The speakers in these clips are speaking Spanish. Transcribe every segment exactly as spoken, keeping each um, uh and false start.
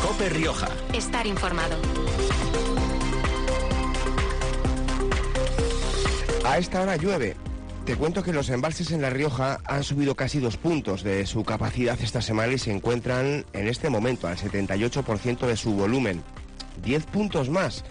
COPE Rioja. Estar informado. A esta hora llueve. Te cuento que los embalses en La Rioja han subido casi dos puntos de su capacidad esta semana y se encuentran en este momento al setenta y ocho por ciento de su volumen. diez puntos más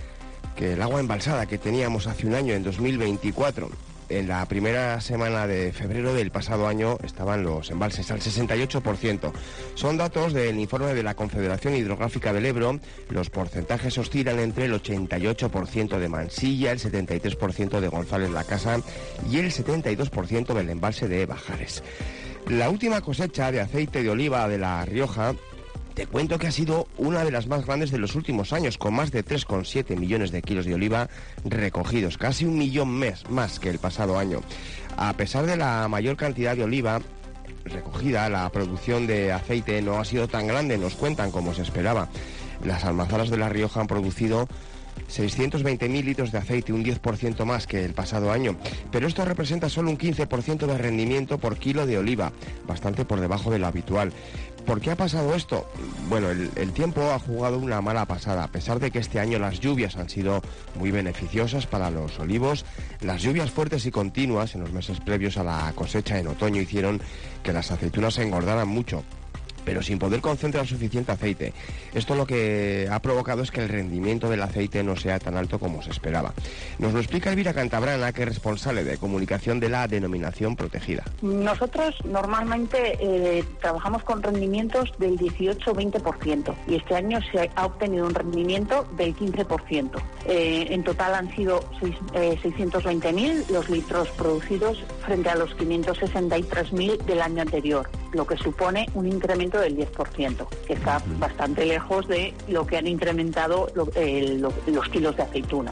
que el agua embalsada que teníamos hace un año, en dos mil veinticuatro. En la primera semana de febrero del pasado año estaban los embalses al sesenta y ocho por ciento. Son datos del informe de la Confederación Hidrográfica del Ebro. Los porcentajes oscilan entre el ochenta y ocho por ciento de Mansilla, el setenta y tres por ciento de González La Casa y el setenta y dos por ciento del embalse de Bajares. La última cosecha de aceite de oliva de La Rioja, te cuento que ha sido una de las más grandes de los últimos años, con más de tres coma siete millones de kilos de oliva recogidos, casi un millón mes, más que el pasado año. A pesar de la mayor cantidad de oliva recogida, la producción de aceite no ha sido tan grande, nos cuentan, como se esperaba. Las almazaras de La Rioja han producido seiscientos veinte mil litros de aceite, un diez por ciento más que el pasado año, pero esto representa solo un quince por ciento de rendimiento por kilo de oliva, bastante por debajo de lo habitual. ¿Por qué ha pasado esto? Bueno, el, el tiempo ha jugado una mala pasada. A pesar de que este año las lluvias han sido muy beneficiosas para los olivos, las lluvias fuertes y continuas en los meses previos a la cosecha en otoño hicieron que las aceitunas se engordaran mucho, pero sin poder concentrar suficiente aceite. Esto lo que ha provocado es que el rendimiento del aceite no sea tan alto como se esperaba. Nos lo explica Elvira Cantabrana, que es responsable de comunicación de la denominación protegida. Nosotros normalmente eh, trabajamos con rendimientos del dieciocho a veinte por ciento y este año se ha obtenido un rendimiento del quince por ciento. Eh, en total han sido seis, eh, seiscientos veinte mil los litros producidos frente a los quinientos sesenta y tres mil del año anterior, lo que supone un incremento del diez por ciento, que está uh-huh. bastante lejos de lo que han incrementado lo, eh, lo, los kilos de aceituna.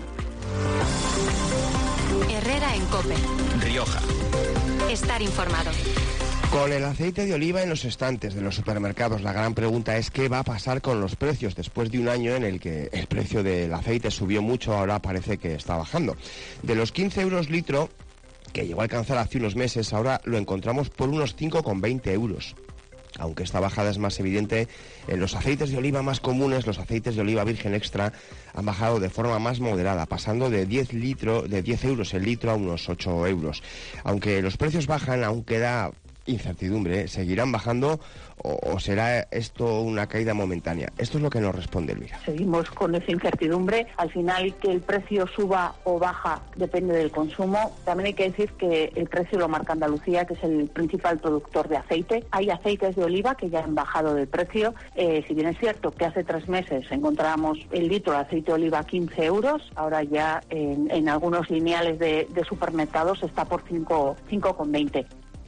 Herrera en COPE Rioja. Estar informado. Con el aceite de oliva en los estantes de los supermercados, la gran pregunta es qué va a pasar con los precios después de un año en el que el precio del aceite subió mucho. Ahora parece que está bajando. De los quince euros litro que llegó a alcanzar hace unos meses, ahora lo encontramos por unos cinco coma veinte euros. Aunque esta bajada es más evidente en los aceites de oliva más comunes, los aceites de oliva virgen extra han bajado de forma más moderada, pasando de diez litros, de diez euros el litro a unos ocho euros. Aunque los precios bajan, aún queda incertidumbre, ¿eh? ¿Seguirán bajando o, o será esto una caída momentánea? Esto es lo que nos responde Elvira. Seguimos con esa incertidumbre. Al final, que el precio suba o baja depende del consumo. También hay que decir que el precio lo marca Andalucía, que es el principal productor de aceite. Hay aceites de oliva que ya han bajado de precio. Eh, si bien es cierto que hace tres meses encontrábamos el litro de aceite de oliva a quince euros, ahora ya en, en algunos lineales de, de supermercados está por cinco coma veinte.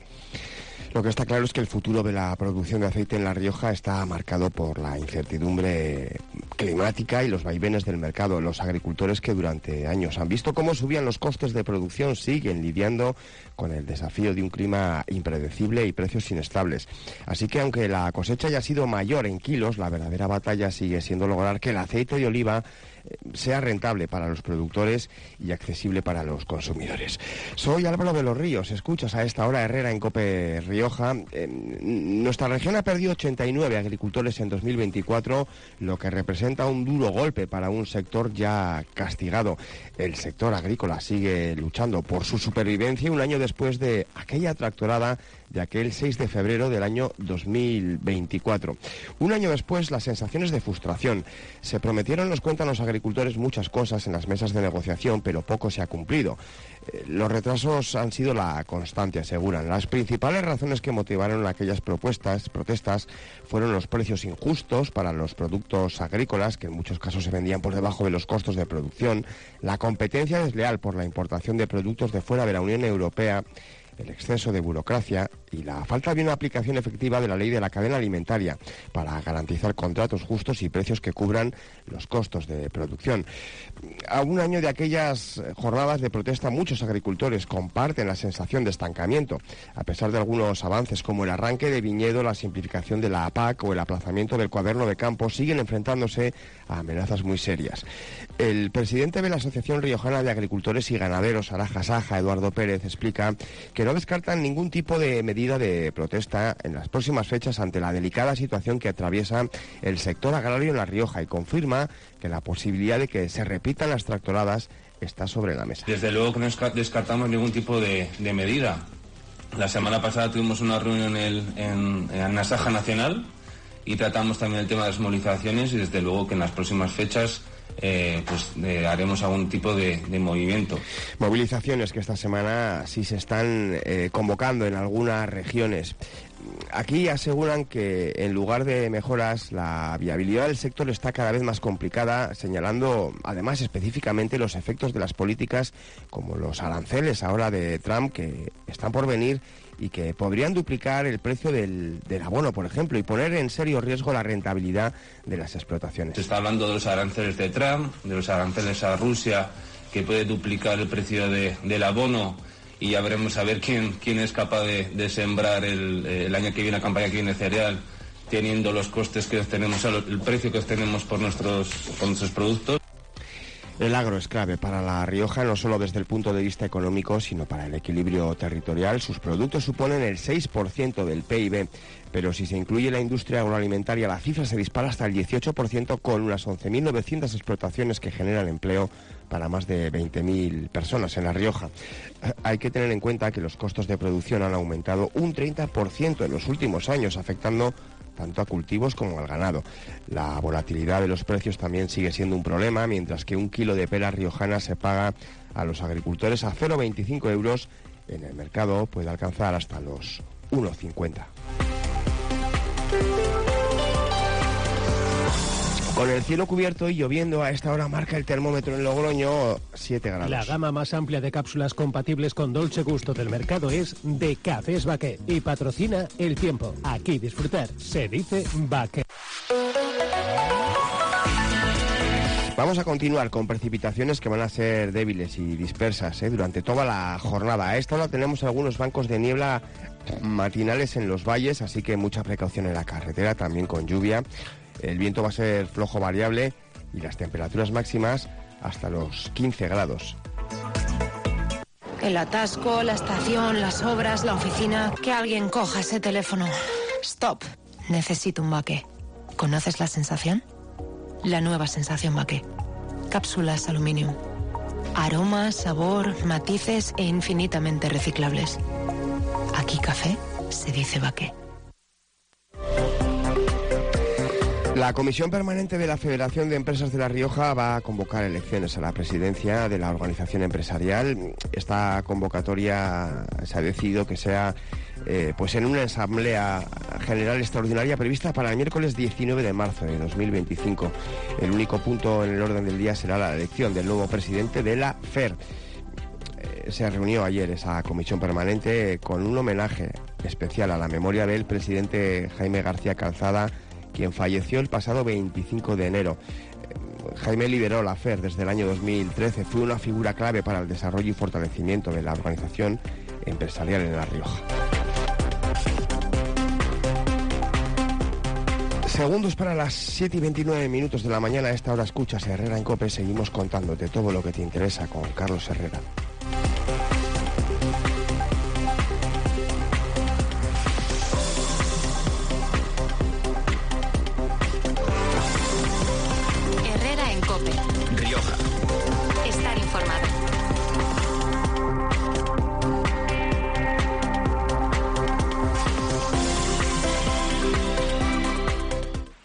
Lo que está claro es que el futuro de la producción de aceite en La Rioja está marcado por la incertidumbre climática y los vaivenes del mercado. Los agricultores que durante años han visto cómo subían los costes de producción siguen lidiando con el desafío de un clima impredecible y precios inestables. Así que aunque la cosecha haya sido mayor en kilos, la verdadera batalla sigue siendo lograr que el aceite de oliva sea rentable para los productores y accesible para los consumidores. Soy Álvaro de los Ríos, escuchas a esta hora Herrera en COPE Rioja. Eh, nuestra región ha perdido ochenta y nueve agricultores en dos mil veinticuatro, lo que representa un duro golpe para un sector ya castigado. El sector agrícola sigue luchando por su supervivencia un año después de aquella tractorada de aquel seis de febrero del año dos mil veinticuatro. Un año después, las sensaciones de frustración. Se prometieron, nos cuentan los agricultores, muchas cosas en las mesas de negociación, pero poco se ha cumplido. Eh, los retrasos han sido la constante, aseguran. Las principales razones que motivaron aquellas propuestas, protestas fueron los precios injustos para los productos agrícolas, que en muchos casos se vendían por debajo de los costos de producción, la competencia desleal por la importación de productos de fuera de la Unión Europea, el exceso de burocracia y la falta de una aplicación efectiva de la ley de la cadena alimentaria para garantizar contratos justos y precios que cubran los costos de producción. A un año de aquellas jornadas de protesta, muchos agricultores comparten la sensación de estancamiento, a pesar de algunos avances como el arranque de viñedo, la simplificación de la A P A C o el aplazamiento del cuaderno de campo, siguen enfrentándose a amenazas muy serias. El presidente de la Asociación Riojana de Agricultores y Ganaderos, Araja Saja, Eduardo Pérez, explica que no descartan ningún tipo de medida de protesta en las próximas fechas ante la delicada situación que atraviesa el sector agrario en La Rioja y confirma que la posibilidad de que se repitan las tractoradas está sobre la mesa. Desde luego que no descartamos ningún tipo de, de medida. La semana pasada tuvimos una reunión en, el, en, en Nasaja Nacional y tratamos también el tema de las movilizaciones y desde luego que en las próximas fechas Eh, pues eh, haremos algún tipo de, de movimiento. Movilizaciones que esta semana sí se están eh, convocando en algunas regiones. Aquí aseguran que en lugar de mejoras la viabilidad del sector está cada vez más complicada, señalando además específicamente los efectos de las políticas como los aranceles ahora de Trump que están por venir y que podrían duplicar el precio del, del abono, por ejemplo, y poner en serio riesgo la rentabilidad de las explotaciones. Se está hablando de los aranceles de Trump, de los aranceles a Rusia, que puede duplicar el precio de, del abono, y ya veremos a ver quién, quién es capaz de, de sembrar el, el año que viene, la campaña que viene cereal, teniendo los costes que tenemos, el precio que tenemos por nuestros, por nuestros productos. El agro es clave para La Rioja, no solo desde el punto de vista económico, sino para el equilibrio territorial. Sus productos suponen el seis por ciento del P I B, pero si se incluye la industria agroalimentaria, la cifra se dispara hasta el dieciocho por ciento, con unas once mil novecientas explotaciones que generan empleo para más de veinte mil personas en La Rioja. Hay que tener en cuenta que los costos de producción han aumentado un treinta por ciento en los últimos años, afectando tanto a cultivos como al ganado. La volatilidad de los precios también sigue siendo un problema, mientras que un kilo de pera riojana se paga a los agricultores a cero coma veinticinco euros, en el mercado puede alcanzar hasta los uno coma cincuenta. Con el cielo cubierto y lloviendo, a esta hora marca el termómetro en Logroño siete grados. La gama más amplia de cápsulas compatibles con dolce gusto del mercado es de Cafés Baqué y patrocina El Tiempo. Aquí disfrutar se dice Baqué. Vamos a continuar con precipitaciones que van a ser débiles y dispersas ¿eh? durante toda la jornada. A esta hora tenemos algunos bancos de niebla matinales en los valles, así que mucha precaución en la carretera, también con lluvia. El viento va a ser flojo variable y las temperaturas máximas hasta los quince grados. El atasco, la estación, las obras, la oficina. Que alguien coja ese teléfono. Stop. Necesito un Baqué. ¿Conoces la sensación? La nueva sensación Baqué. Cápsulas Aluminium. Aroma, sabor, matices e infinitamente reciclables. Aquí café se dice Baqué. La Comisión Permanente de la Federación de Empresas de La Rioja va a convocar elecciones a la presidencia de la organización empresarial. Esta convocatoria se ha decidido que sea eh, pues en una asamblea general extraordinaria prevista para el miércoles diecinueve de marzo de dos mil veinticinco. El único punto en el orden del día será la elección del nuevo presidente de la F E R. Eh, se reunió ayer esa comisión permanente con un homenaje especial a la memoria del presidente Jaime García Calzada, quien falleció el pasado veinticinco de enero. Jaime lideró la F E R desde el año dos mil trece, fue una figura clave para el desarrollo y fortalecimiento de la organización empresarial en La Rioja. Segundos para las siete y veintinueve minutos de la mañana. A esta hora escuchas Herrera en COPE. Seguimos contándote todo lo que te interesa con Carlos Herrera.